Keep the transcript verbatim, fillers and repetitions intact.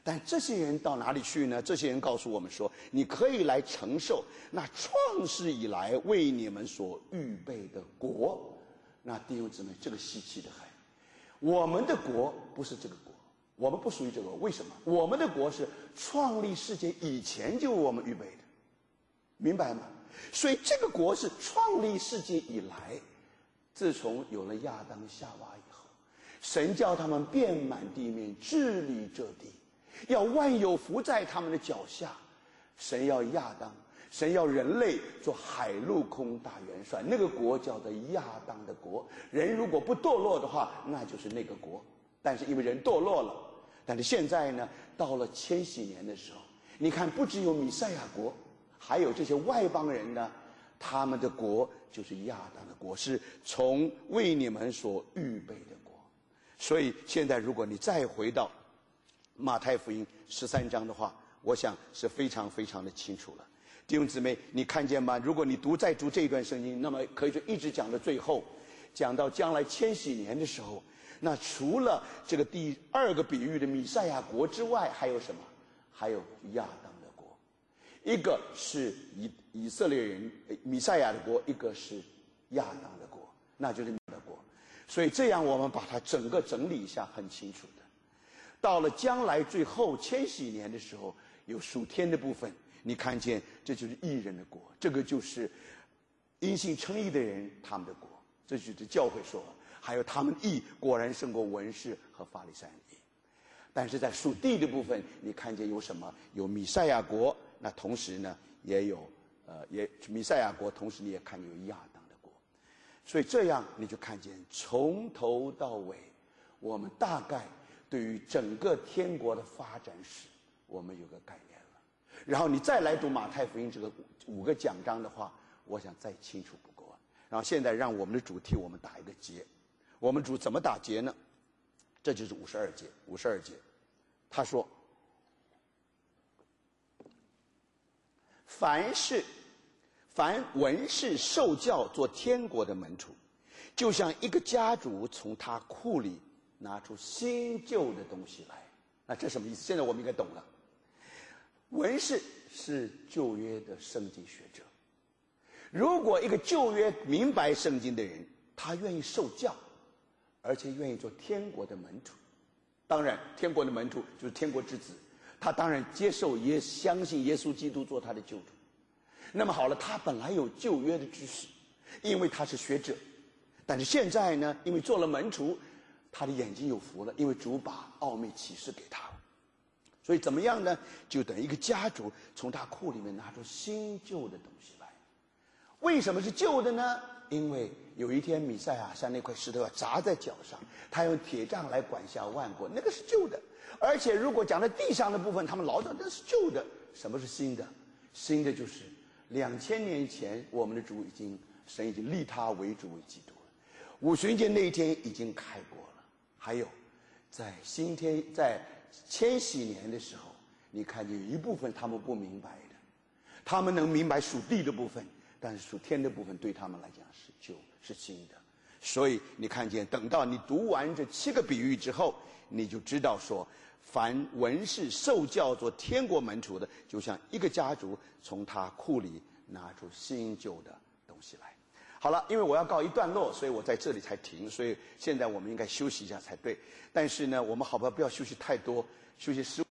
但这些人到哪里去呢？这些人告诉我们说，你可以来承受那创世以来为你们所预备的国。那弟兄姊妹，这个稀奇的很。我们的国不是这个国，我们不属于这个国。为什么？我们的国是创立世界以前就为我们预备的，明白吗？所以这个国是创立世界以来，自从有了亚当夏娃以后，神叫他们遍满地面，治理这地，要万有伏在他们的脚下。神要亚当，神要人类做海陆空大元帅，那个国叫做亚当的国。人如果不堕落的话，那就是那个国。但是因为人堕落了，但是现在呢，到了千禧年的时候，你看不只有弥赛亚国，还有这些外邦人呢，他们的国就是亚当的国，是从为你们所预备的国。所以现在如果你再回到马太福音十三章的话，我想是非常非常的清楚了。弟兄姊妹，你看见吗？如果你读再读这一段圣经，那么可以说一直讲到最后，讲到将来千禧年的时候，那除了这个第二个比喻的弥赛亚国之外，还有什么？还有亚当的国。一个是以以色列人弥赛亚的国，一个是亚当的国，那就是弥赛亚的国。所以这样我们把它整个整理一下，很清楚的。到了将来最后千禧年的时候，有属天的部分，你看见这就是义人的国，这个就是因信称义的人他们的国，这就是教会说，还有他们义果然胜过文士和法利赛人的义。但是在属地的部分，你看见有什么？有弥赛亚国，那同时呢也有呃也弥赛亚国，同时你也看见有亚当的国。所以这样你就看见从头到尾，我们大概对于整个天国的发展史，我们有个概念了。然后你再来读马太福音这个五个讲章的话，我想再清楚不过。然后现在让我们的主题我们打一个结，我们主怎么打结呢？这就是五十二节，五十二节，他说：凡是凡文士受教做天国的门徒，就像一个家主从他库里拿出新旧的东西来。那这什么意思？现在我们应该懂了。文士是旧约的圣经学者，如果一个旧约明白圣经的人，他愿意受教，而且愿意做天国的门徒，当然天国的门徒就是天国之子，他当然接受也相信耶稣基督做他的救主。那么好了，他本来有旧约的知识，因为他是学者，但是现在呢，因为做了门徒，他的眼睛有福了，因为主把奥秘启示给他了。所以怎么样呢？就等一个家主从他库里面拿出新旧的东西来。为什么是旧的呢？因为有一天弥赛亚像那块石头要砸在脚上，他用铁杖来管辖万国，那个是旧的。而且如果讲在地上的部分，他们老讲那是旧的。什么是新的？新的就是两千年前我们的主已经神已经立他为主为基督了，五旬节那一天已经开国了。还有在新天在千禧年的时候，你看见有一部分他们不明白的，他们能明白属地的部分，但是属天的部分对他们来讲是旧是新的。所以你看见等到你读完这七个比喻之后，你就知道说，凡文士受教做天国门徒的，就像一个家族从他库里拿出新旧的东西来。好了，因为我要告一段落，所以我在这里才停，所以现在我们应该休息一下才对。但是呢，我们好不好不要休息太多，休息十